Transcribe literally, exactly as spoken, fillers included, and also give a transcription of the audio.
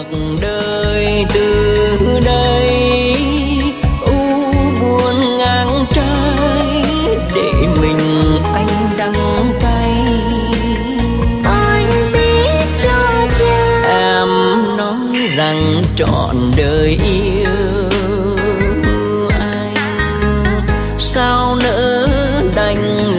đời từ đây. U buồn ngang trái để mình anh đắng cay. Anh biết cho cha Em nói rằng trọn đời yêu anh, sao nỡ đành